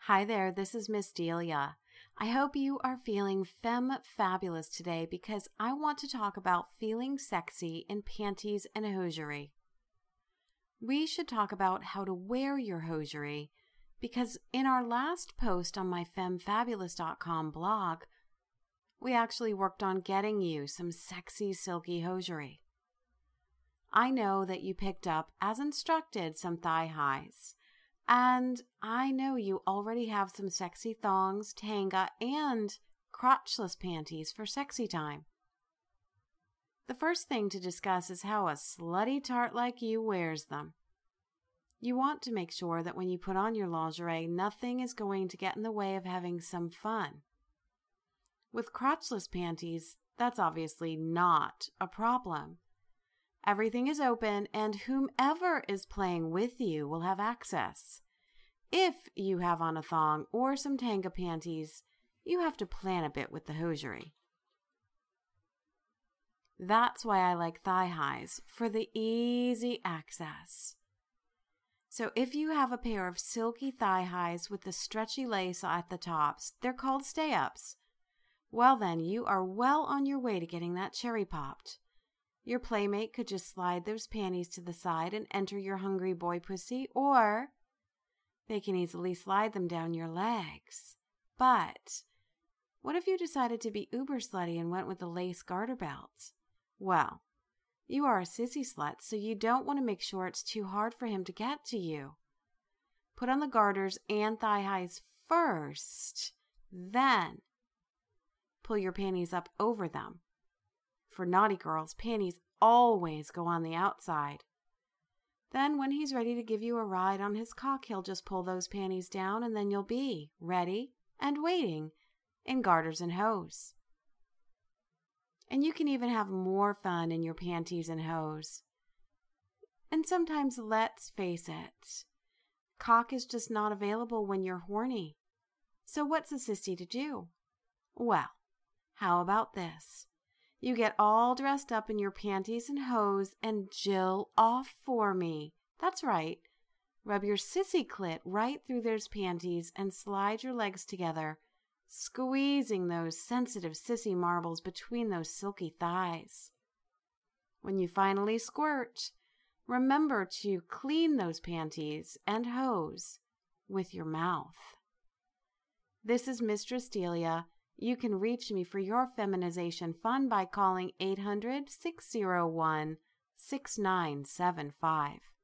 Hi there, this is Miss Delia. I hope you are feeling fabulous today because I want to talk about feeling sexy in panties and hosiery. We should talk about how to wear your hosiery because in our last post on my FemFabulous.com blog, we actually worked on getting you some sexy silky hosiery. I know that you picked up, as instructed, some thigh highs. And I know you already have some sexy thongs, tanga, and crotchless panties for sexy time. The first thing to discuss is how a slutty tart like you wears them. You want to make sure that when you put on your lingerie, nothing is going to get in the way of having some fun. With crotchless panties, that's obviously not a problem. Everything is open, and whomever is playing with you will have access. If you have on a thong or some tanga panties, you have to plan a bit with the hosiery. That's why I like thigh highs, for the easy access. So if you have a pair of silky thigh highs with the stretchy lace at the tops, they're called stay-ups. Well then, you are well on your way to getting that cherry popped. Your playmate could just slide those panties to the side and enter your hungry boy pussy, or they can easily slide them down your legs. But what if you decided to be uber slutty and went with the lace garter belt? Well, you are a sissy slut, so you don't want to make sure it's too hard for him to get to you. Put on the garters and thigh highs first, then pull your panties up over them. For naughty girls, panties always go on the outside. Then when he's ready to give you a ride on his cock, he'll just pull those panties down and then you'll be ready and waiting in garters and hose. And you can even have more fun in your panties and hose. And sometimes, let's face it, cock is just not available when you're horny. So what's a sissy to do? Well, how about this? You get all dressed up in your panties and hose and Jill off for me. That's right. Rub your sissy clit right through those panties and slide your legs together, squeezing those sensitive sissy marbles between those silky thighs. When you finally squirt, remember to clean those panties and hose with your mouth. This is Mistress Delia. You can reach me for your feminization fun by calling 800-601-6975.